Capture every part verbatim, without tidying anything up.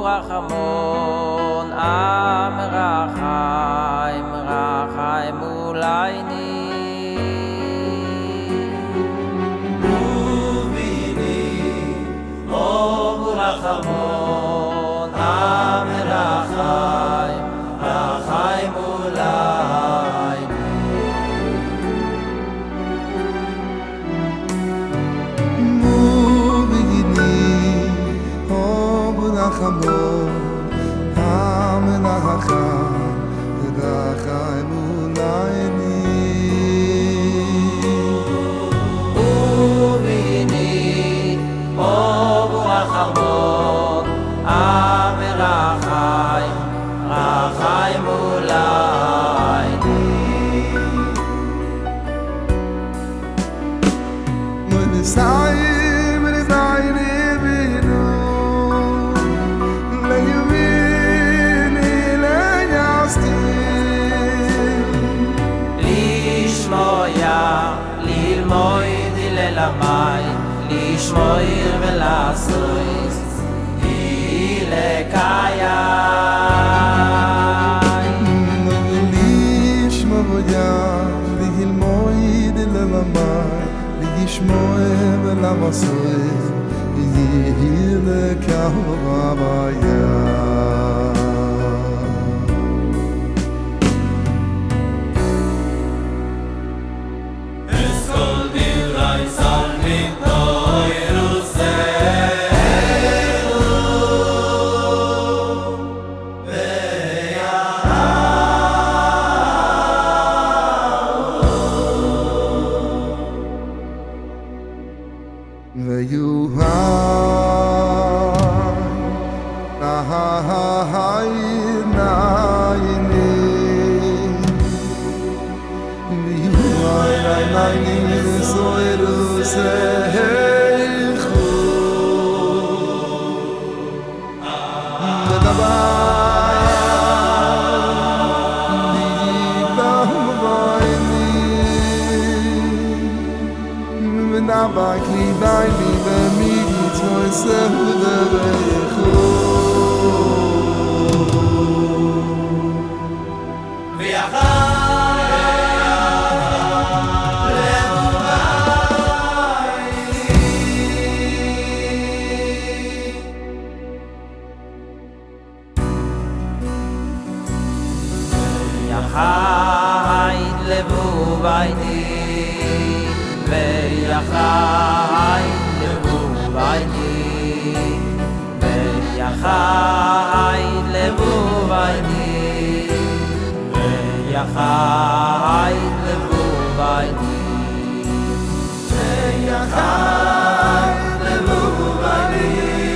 רחמון עם רחיים רחיים אולייני וביני אור רחמון עם רחיים רחיים אולייני וביני אור רחמון עם רחיים רחיים אולייני וביני אור רחמון עם רחיים רחיים אולייני מנסיים רזייני בינו לימיני ליסטים לשמוע ללמוד ללמי לשמוע ולעשות לשמוע ולעשות יהי לקהביה Dabei klein liebe mir die zwei Söhne ויחי לבו בייני ויחי לבו בייני ויחי לבו בייני ויחי לבו בייני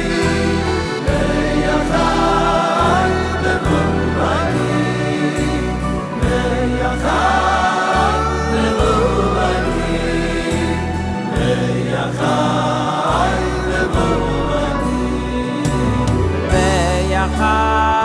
ויחי לבו בייני ויחי Chai